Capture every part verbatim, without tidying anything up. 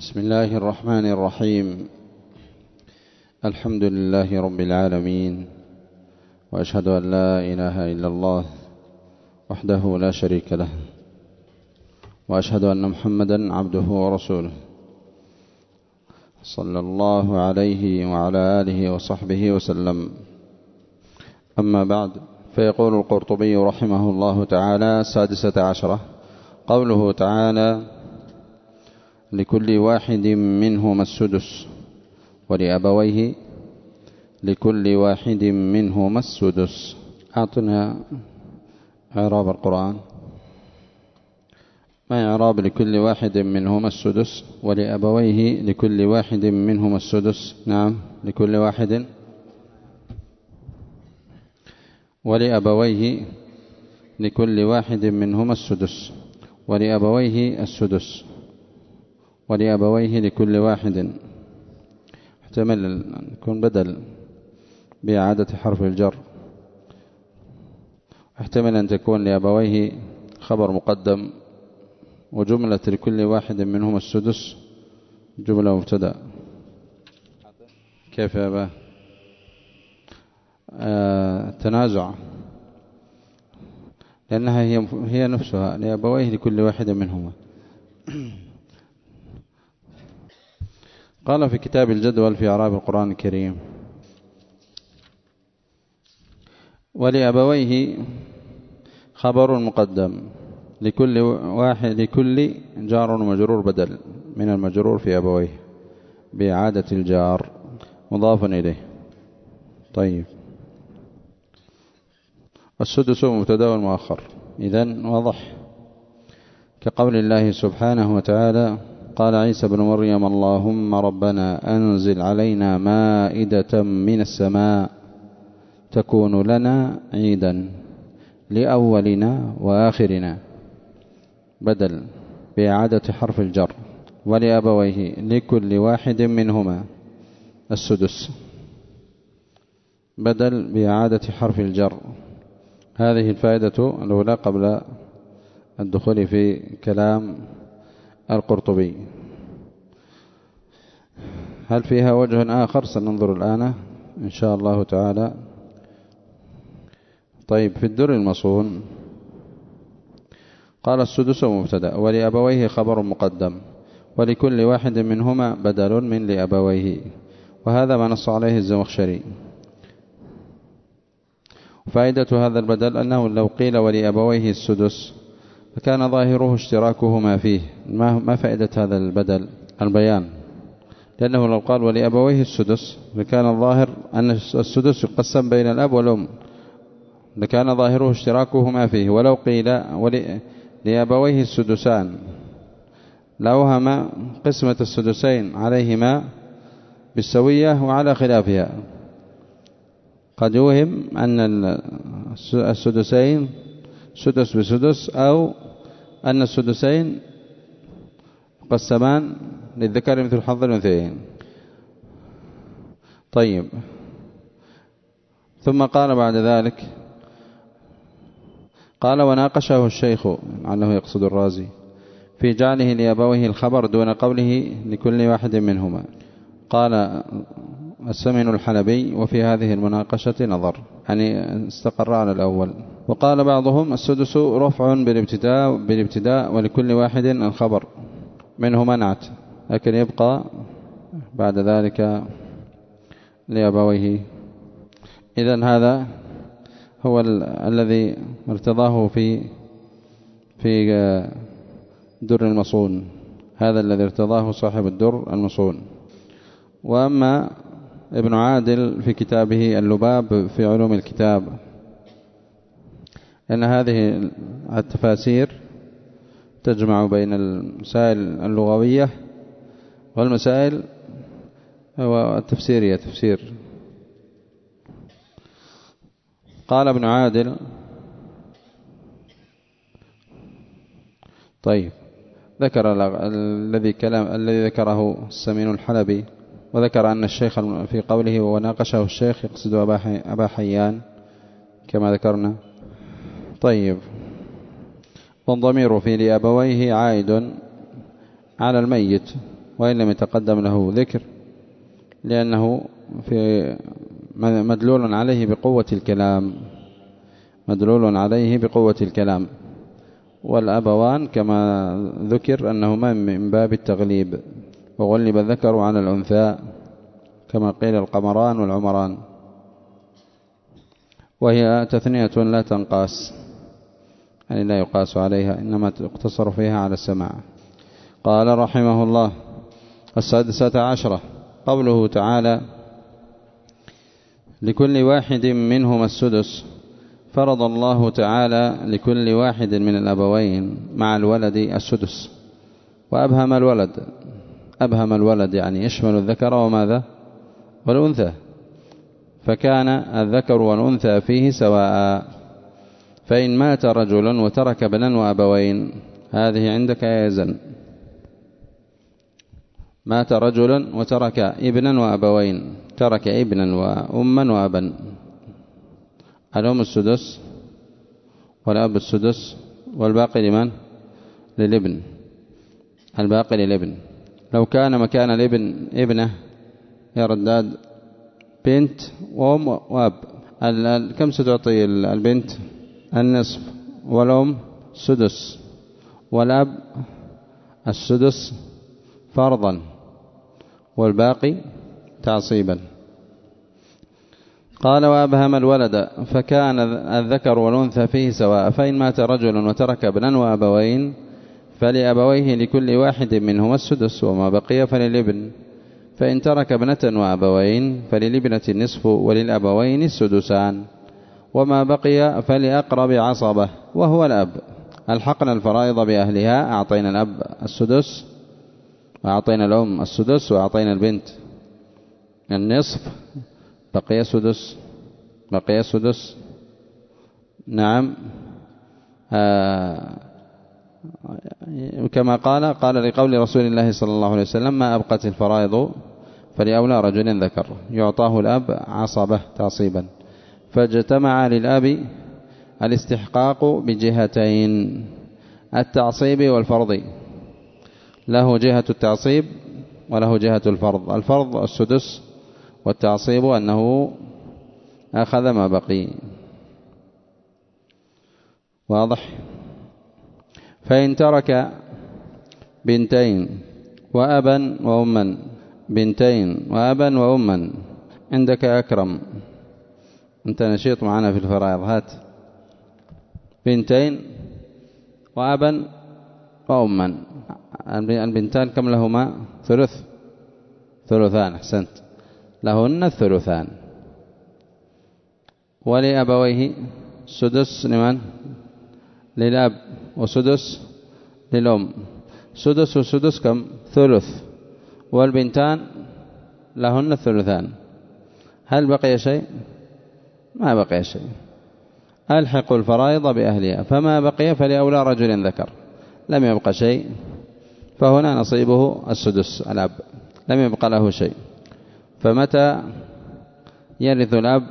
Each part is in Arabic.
بسم الله الرحمن الرحيم. الحمد لله رب العالمين، وأشهد أن لا إله إلا الله وحده لا شريك له، وأشهد أن محمدا عبده ورسوله صلى الله عليه وعلى آله وصحبه وسلم. أما بعد، فيقول القرطبي رحمه الله تعالى: السادسة عشرة، قوله تعالى: لكل واحد منهما السدس ولأبويه لكل واحد منهما السدس. أعطنا إعراب القرآن. ما إعراب لكل واحد منهما السدس ولأبويه لكل واحد منهما السدس؟ نعم، لكل واحد ولأبويه لكل واحد منهما السدس ولأبويه السدس ولأبويه لكل واحد، احتمل أن يكون بدل بإعادة حرف الجر، احتمل أن تكون لأبويه خبر مقدم، وجملة لكل واحد منهما السدس جملة مبتدأ. كيف يا أبا؟ آه تنازع، لأنها هي هي نفسها لأبويه لكل واحد منهما. قال في كتاب الجدول في إعراب القرآن الكريم: ولأبويه خبر مقدم، لكل واحد لكل جار ومجرور بدل من المجرور في أبويه بإعادة الجار مضاف إليه. طيب، السدس مبتدأ ومؤخر، إذن واضح، كقول الله سبحانه وتعالى: قال عيسى بن مريم: اللهم ربنا أنزل علينا مائدة من السماء تكون لنا عيدا لأولنا وآخرنا، بدل بإعادة حرف الجر. ولأبويه لكل واحد منهما السدس، بدل بإعادة حرف الجر. هذه الفائدة الأولى قبل الدخول في كلام القرطبي. هل فيها وجه آخر؟ سننظر الآن إن شاء الله تعالى. طيب، في الدر المصون قال: السدس مبتدأ ولأبويه خبر مقدم ولكل واحد منهما بدل من لأبويه، وهذا ما نص عليه الزمخشري. فائدة هذا البدل أنه لو قيل ولأبويه السدس فكان ظاهره اشتراكهما فيه. ما فائدة هذا البدل؟ البيان، لأنه لو قال ولأبويه السدس لكان الظاهر أن السدس يقسم بين الأب والأم، لكان ظاهره اشتراكهما فيه. ولو قيل لأبويه السدسان لأوهم قسمة السدسين عليهما بالسوية وعلى خلافها. قد يوهم أن السدسين سدس بسدس، أو أن السدسين قسمان للذكر مثل حظ الأنثيين. طيب، ثم قال بعد ذلك، قال: وناقشه الشيخ، لعله يقصد الرازي، في جعله لأبويه الخبر دون قوله لكل واحد منهما. قال السمن الحلبي: وفي هذه المناقشة نظر، يعني استقر على الأول. وقال بعضهم: السدس رفع بالابتداء بالابتداء ولكل واحد الخبر منهما نعت، لكن يبقى بعد ذلك لأبويه. إذن هذا هو الذي ارتضاه في في در المصون، هذا الذي ارتضاه صاحب الدر المصون. وأما ابن عادل في كتابه اللباب في علوم الكتاب، أن هذه التفاسير تجمع بين المسائل اللغوية والمسائل التفسيرية تفسير. قال ابن عادل: طيب، ذكر الذي كلام الذي ذكره السمين الحلبي، وذكر أن الشيخ في قوله وناقشه الشيخ يقصد أبا حيان كما ذكرنا. طيب، والضمير في لأبويه عائد على الميت، وإن لم يتقدم له ذكر، لأنه في مدلول عليه بقوة الكلام، مدلول عليه بقوة الكلام. والأبوان كما ذكر أنهما من باب التغليب، وغلب الذكر على الأنثى كما قيل القمران والعمران، وهي تثنية لا تنقاس، يعني لا يقاس عليها، إنما تقتصر فيها على السماع. قال رحمه الله: السادسة عشرة قوله تعالى: لكل واحد منهما السدس. فرض الله تعالى لكل واحد من الأبوين مع الولد السدس، وأبهم الولد، أبهم الولد يعني يشمل الذكر وماذا والأنثى، فكان الذكر والأنثى فيه سواء. فإن مات رجل وترك ابنا وأبوين، هذه عندك يا يزن، مات رجل وترك ابنا وأبوين، ترك ابنا وأما وأبا، الأم السدس والأب السدس، والباقي لمن؟ للابن، الباقي للابن. لو كان مكان الابن ابنه يا رداد بنت وأم وأب، كم ستعطي البنت؟ النصف، والأم سدس، والأب السدس فرضا، والباقي تعصيبا. قال: وأبهم الولد، فكان الذكر والأنثى فيه سواء. فإن مات رجل وترك ابنا وأبوين، فلأبويه لكل واحد منهما السدس، وما بقي فللابن. فإن ترك ابنة وأبوين، فللابنة النصف، وللأبوين السدسان، وما بقي فلأقرب عصبة وهو الأب. ألحقنا الفرائض بأهلها، أعطينا الأب السدس، وأعطينا الأم السدس، وأعطينا البنت النصف، بقي سدس، بقي سدس. نعم. آه كما قال قال لقول رسول الله صلى الله عليه وسلم: ما أبقت الفرائض فلأولى رجل ذكر، يعطاه الأب عصبة تعصيبا. فاجتمع للأب الاستحقاق بجهتين، التعصيب والفرض، له جهة التعصيب وله جهة الفرض. الفرض السدس، والتعصيب أنه أخذ ما بقي. واضح؟ فإن ترك بنتين وأبا وأما، بنتين وأبا وأما، عندك أكرم، أنت نشيط معنا في الفرائض، هات بنتين وأبا وأما. البنتان كم لهما؟ ثلث، ثلثان، أحسنت، لهن الثلثان. ولأبويه سدس لمن؟ للأب، وسدس للأم. سدس وسدس كم؟ ثلث. والبنتان لهن الثلثان. هل بقي شيء؟ ما بقي شيء. ألحق الفرائض بأهلها، فما بقي فلأولى رجل ذكر، لم يبقى شيء، فهنا نصيبه السدس الأب، لم يبقى له شيء. فمتى يرث الأب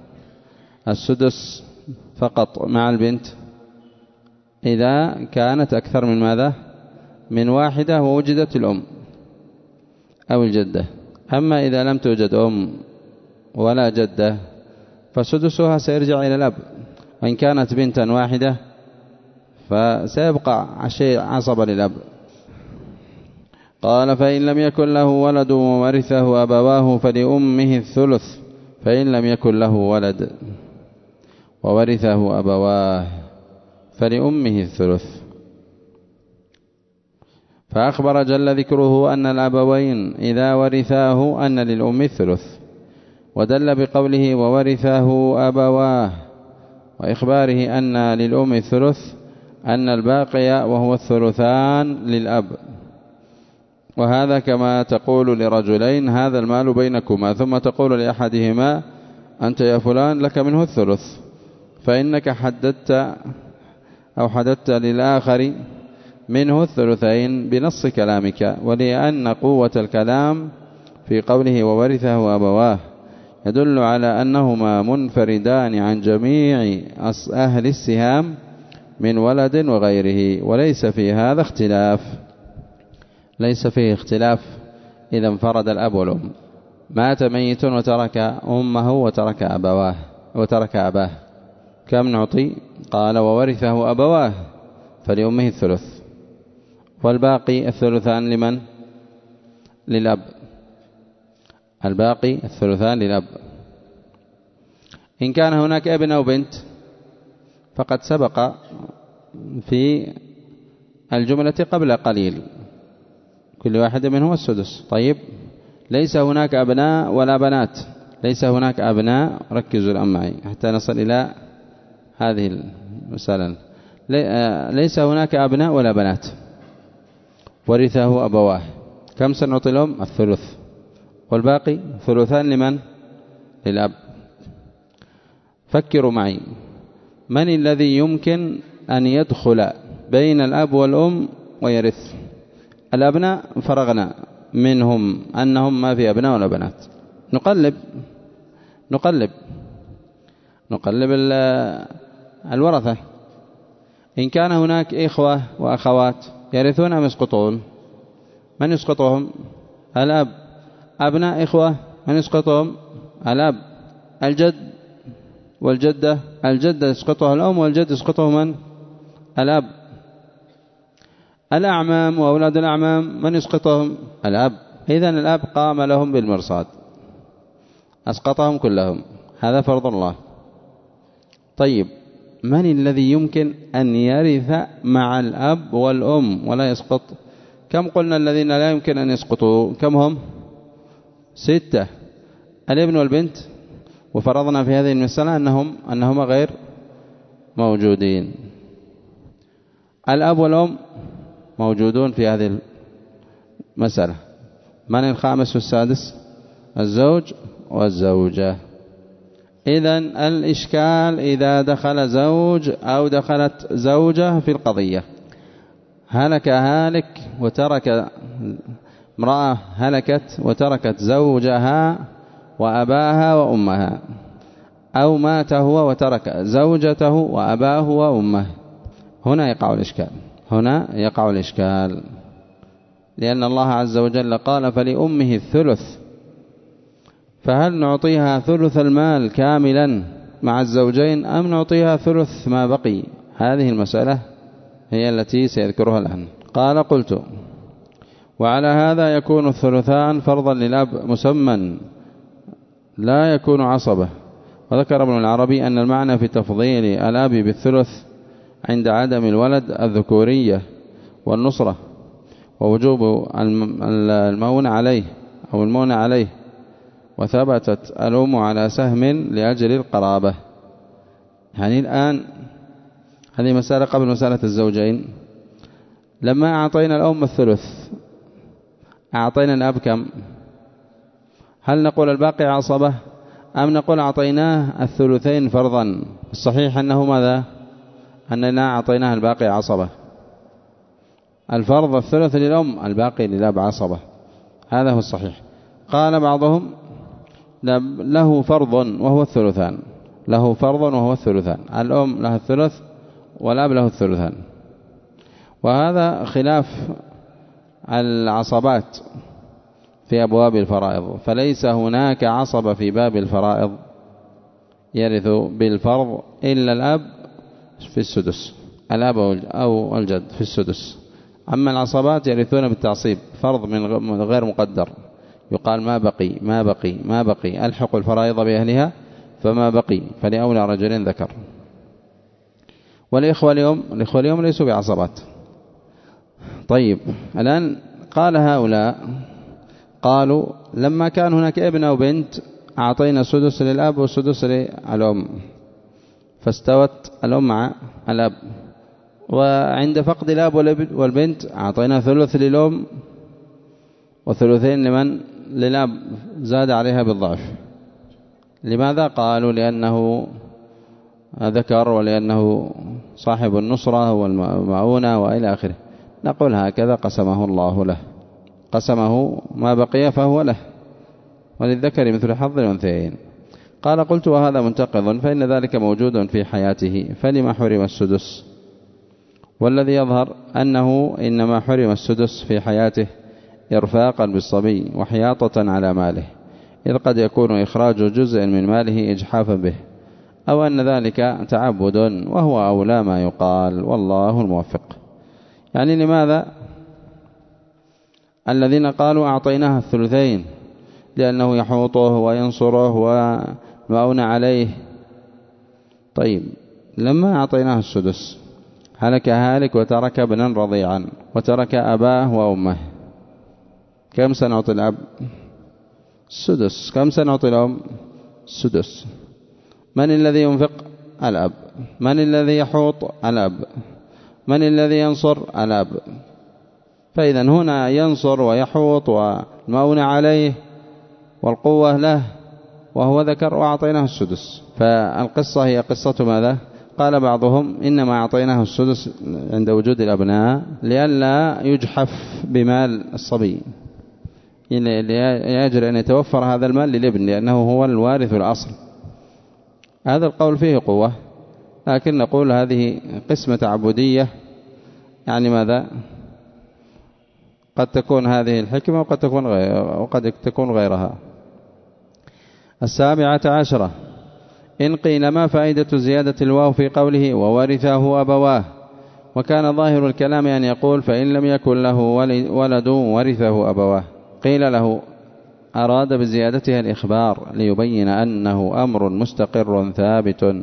السدس فقط مع البنت؟ إذا كانت أكثر من ماذا؟ من واحدة، ووجدت الأم أو الجدة. أما إذا لم توجد أم ولا جدة، فسدسها سيرجع إلى الأب. وإن كانت بنتا واحدة فسيبقى شيء عصب للأب. قال: فإن لم يكن له ولد وورثه أبواه فلأمه الثلث، فإن لم يكن له ولد وورثه أبواه فلأمه الثلث. فأخبر جل ذكره أن الأبوين إذا ورثاه أن للأم الثلث، ودل بقوله وورثه أبواه وإخباره أن للأم الثلث أن الباقي وهو الثلثان للأب. وهذا كما تقول لرجلين: هذا المال بينكما، ثم تقول لأحدهما: أنت يا فلان لك منه الثلث، فإنك حددت أو حددت للآخر منه الثلثين بنص كلامك. ولأن قوة الكلام في قوله وورثه أبواه يدل على أنهما منفردان عن جميع أهل السهام من ولد وغيره، وليس في هذا اختلاف، ليس فيه اختلاف إذا انفرد الأب والأم. مات ميت وترك أمه وترك أبواه وترك أباه، كم نعطي؟ قال وورثه أبواه فلأمه الثلث، والباقي الثلثان لمن؟ للأب. الباقي الثلثان للأب. إن كان هناك ابن أو بنت فقد سبق في الجملة قبل قليل كل واحد منهم السدس. طيب ليس هناك أبناء ولا بنات، ليس هناك أبناء، ركزوا الآن معي حتى نصل إلى هذه المسألة. ليس هناك أبناء ولا بنات، ورثه أبواه، كم سنعطي لهم؟ الثلث، والباقي ثلثان لمن؟ للأب. فكروا معي، من الذي يمكن أن يدخل بين الأب والأم ويرث؟ الأبناء فرغنا منهم أنهم ما في أبناء ولا بنات. نقلب نقلب نقلب الورثة. إن كان هناك إخوة وأخوات يرثون أم يسقطون؟ من يسقطهم؟ الأب. أبناء إخوة من يسقطهم؟ الأب. الجد والجدة، الجدة يسقطها الأم والجد يسقطه من؟ الأب. الأعمام وأولاد الأعمام من يسقطهم؟ الأب. إذن الأب قام لهم بالمرصاد، أسقطهم كلهم، هذا فرض الله. طيب من الذي يمكن أن يرث مع الأب والأم ولا يسقط؟ كم قلنا الذين لا يمكن أن يسقطوا؟ كم هم؟ ستة، الابن والبنت، وفرضنا في هذه المسألة أنهم أنهما غير موجودين. الأب والأم موجودون في هذه المسألة. من الخامس والسادس؟ الزوج والزوجة. إذن الإشكال إذا دخل زوج أو دخلت زوجة في القضية. هلك هالك وترك امرأة، هلكت وتركت زوجها وأباها وأمها، أو مات هو وترك زوجته وأباه وأمه، هنا يقع الإشكال، هنا يقع الإشكال، لأن الله عز وجل قال فلأمه الثلث. فهل نعطيها ثلث المال كاملا مع الزوجين أم نعطيها ثلث ما بقي؟ هذه المسألة هي التي سيذكرها الآن. قال قلت وعلى هذا يكون الثلثان فرضا للأب مسمى لا يكون عصبة. وذكر ابن العربي أن المعنى في تفضيل الأب بالثلث عند عدم الولد الذكورية والنصرة ووجوب المون عليه أو المون عليه، وثبتت الأم على سهم لأجل القرابة. يعني الآن هذه مسألة قبل مسألة الزوجين. لما أعطينا الأم الثلث أعطينا الأب كم؟ هل نقول الباقي عصبة أم نقول أعطيناه الثلثين فرضا؟ الصحيح أنه ماذا؟ أننا أعطيناه الباقي عصبة. الفرض الثلث للأم، الباقي للأب عصبة، هذا هو الصحيح. قال بعضهم له فرض وهو الثلثان، له فرض وهو الثلثان، الأم لها الثلث والأب له الثلثان. وهذا خلاف العصبات في أبواب الفرائض، فليس هناك عصب في باب الفرائض يرث بالفرض إلا الأب في السدس، الأب أو الجد في السدس. أما العصبات يرثون بالتعصيب، فرض من غير مقدر، يقال ما بقي ما بقي ما بقي، ألحق الفرائض بأهلها فما بقي فلأولى رجل ذكر. والإخوة اليوم الإخوة اليوم ليسوا بعصبات. طيب الآن قال هؤلاء قالوا لما كان هناك ابن أو بنت أعطينا السدس للأب والسدس للأم، فاستوت الأم مع الأب. وعند فقد الأب والبنت أعطينا ثلث للأم وثلثين لمن؟ للأب، زاد عليها بالضعف. لماذا؟ قالوا لأنه ذكر ولأنه صاحب النصرة والمعونة وإلى آخره. نقول هكذا قسمه الله له، قسمه ما بقي فهو له، وللذكر مثل حظ الأنثيين. قال قلت وهذا منتقض، فإن ذلك موجود في حياته، فلما حرم السدس؟ والذي يظهر أنه إنما حرم السدس في حياته إرفاقا بالصبي وحياطة على ماله، إذ قد يكون إخراج جزء من ماله إجحافا به، أو أن ذلك تعبد، وهو أولى ما يقال، والله الموفق. يعني لماذا الذين قالوا أعطيناها الثلثين؟ لأنه يحوطه وينصره ومعون عليه. طيب لما أعطيناه السدس هلك هالك وترك ابنا رضيعا وترك أباه وأمه، كم سنعطي الأب؟ السدس. كم سنعطي الأم؟ السدس. من الذي ينفق؟ الأب. من الذي يحوط؟ الأب. من الذي ينصر؟ الأب. فإذا هنا ينصر ويحوط والمؤونة عليه والقوة له وهو ذكر، وأعطيناه السدس. فالقصة هي قصة ماذا؟ قال بعضهم إنما أعطيناه السدس عند وجود الأبناء لئلا يجحف بمال الصبي، يجري أن يتوفر هذا المال للابن لأنه هو الوارث الأصل. هذا القول فيه قوة، لكن نقول هذه قسمة تعبدية، يعني ماذا؟ قد تكون هذه الحكمة وقد تكون غير وقد تكون غيرها. السابعة عشرة: إن قيل ما فائدة زيادة الواو في قوله وورثه أبواه، وكان ظاهر الكلام أن يقول فإن لم يكن له ولد ورثه أبواه. قيل له أراد بزيادتها الإخبار ليبين أنه أمر مستقر ثابت،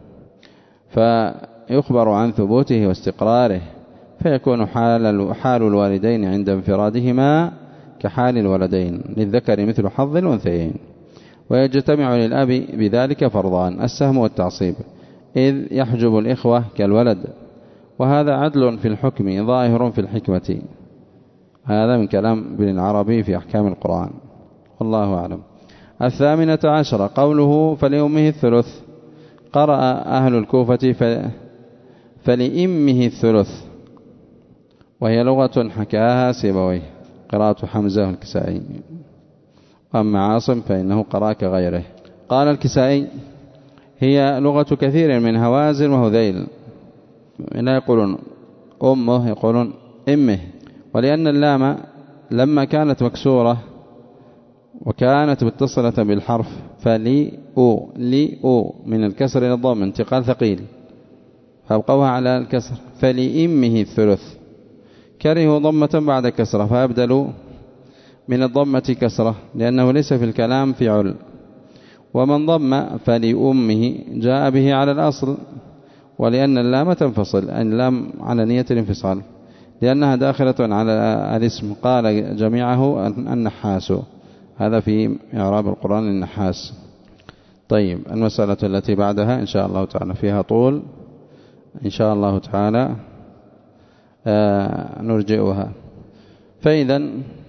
فيخبر عن ثبوته واستقراره، فيكون حال حال الوالدين عند انفرادهما كحال الولدين، للذكر مثل حظ الأنثيين. ويجتمع للأب بذلك فرضان: السهم والتعصيب، إذ يحجب الإخوة كالولد، وهذا عدل في الحكم ظاهر في الحكمة. هذا من كلام ابن العربي في أحكام القرآن، والله أعلم. الثامنة عشرة: قوله فلأمه الثلث. قرأ أهل الكوفة فلإمه الثلث، وهي لغة حكاها سيبويه، قراءة حمزة والكسائي. أما عاصم فإنه قرأ كغيره. قال الكسائي هي لغة كثير من هوازن وهذيل، لا يقولون أمه، يقولون إمه. ولأن اللام لما كانت مكسورة وكانت متصلة بالحرف فليء ليء من الكسر إلى الضم انتقال ثقيل، فأبقوها على الكسر فلإمه الثلث. كرهوا ضمة بعد كسرة فأبدلوا من الضمة كسرة، لأنه ليس في الكلام فعل. ومن ضم فلأمه جاء به على الأصل، ولأن اللام تنفصل، اللام على نية الانفصال، لأنها داخلة على الاسم. قال جميعه النحاس، هذا في إعراب القرآن النحاس. طيب المسألة التي بعدها إن شاء الله تعالى فيها طول، إن شاء الله تعالى آه نرجئها. فإذا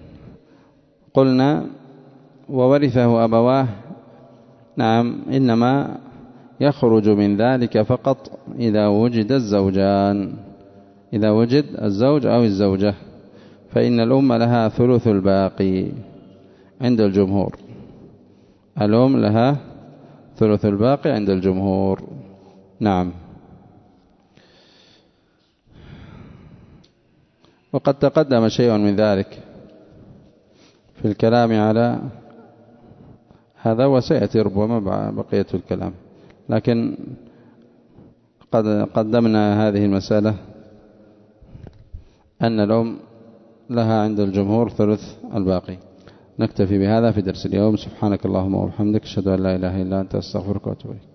قلنا وورثه أبواه، نعم، إنما يخرج من ذلك فقط إذا وجد الزوجان، إذا وجد الزوج أو الزوجة، فإن الأم لها ثلث الباقي عند الجمهور. الأم لها ثلث الباقي عند الجمهور. نعم. وقد تقدم شيء من ذلك في الكلام على هذا، وسيأتي ربما بقية الكلام، لكن قد قدمنا هذه المسألة أن الأم لها عند الجمهور ثلث الباقي. نكتفي بهذا في درس اليوم. سبحانك اللهم وبحمدك، أشهد أن لا إله إلا أنت، أستغفرك وأتوب إليك.